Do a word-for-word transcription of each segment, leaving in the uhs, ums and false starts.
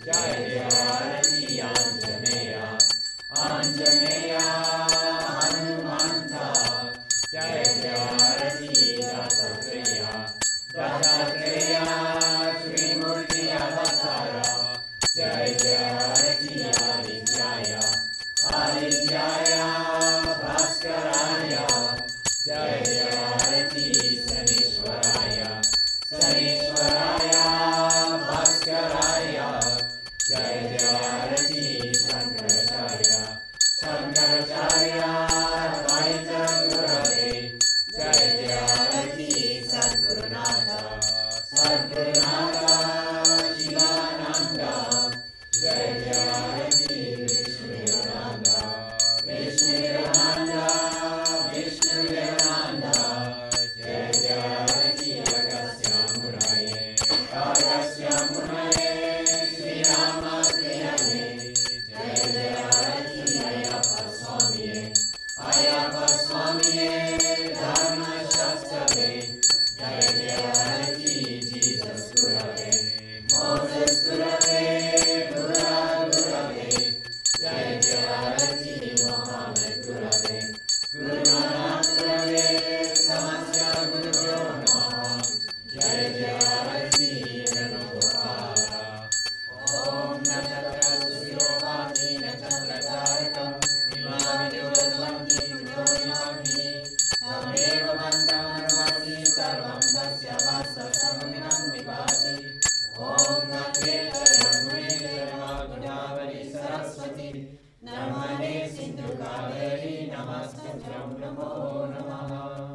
जय जय आरती आंजनेया आंजनेया हनुमंता जय जय आरती दत्तात्रेय दत्तात्रेय त्रिमूर्ति अवतारा जय जय आरती आदित्याय आदित्याय भास्कराय जय जय आरती शनीश्वराय शनीश्वराय भास्कराय जय जय आरती शंकराचार्य शंकराचार्य द्वैत गुरवे जय जय आरती सद्गुरुनाथ सद्गुरुनाथ शिवानंद जय जय आरती विष्णुदेवानंद विष्णुदेवानंद विष्णुदेवानंद जय जय आरती अगस्त्य मुनये अगस्त्य मुनये श्री राम प्रियने जय जय आरती अय्यप्पा स्वामिये अय्यप्पा स्वामिये धर्म शास्त्रवे जय जय आरती जीसस गुरवे मोसेस गुरवे बुरा गुरवे जय जय आरती मोहम्मद गुरवे गुरु नानक गुरवे समस्त गुरुभ्यो नमः जय जय आरती नमोपारा ओम नमः सुशिरोपाति नचन्द्रतारकं निमाविद्वन्ति कृतोनिमामि तमेव मन्त्रमनुमति सर्वं तस्य वाससमिनं विभाति ओम गंगे यमुने जलमागुणावली सरस्वती नर्मदे सिंधु कावेरी नमस्तुभ्यं नमो नमः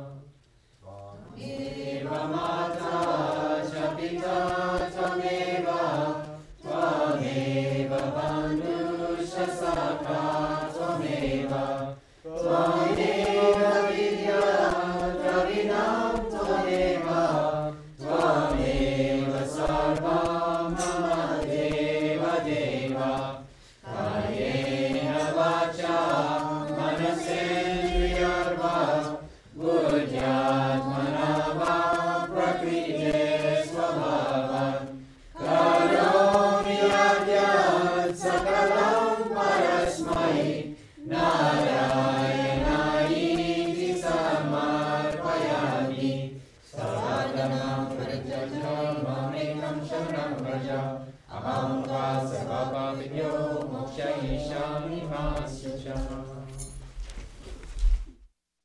त्वमेव माता च पिता त्वमेव त्वमेव बन्धुश्च सखा त्वमेव त्वमेव विद्या द्रविणं त्वमेव त्वमेव सर्वं मम देव देव कायेन वाचा मनसेन्द्रियर्वा बुद्ध्यात्मना वा प्रकृते स्वभावात् करोमि यद्यत् सकलं परस्मै नारायणायेति समर्पयामि सदागमं परित्यज्य मामेकं शरणं व्रज अहं त्वा सर्वपापिभ्यो मोक्षयिष्यामि मा शुचः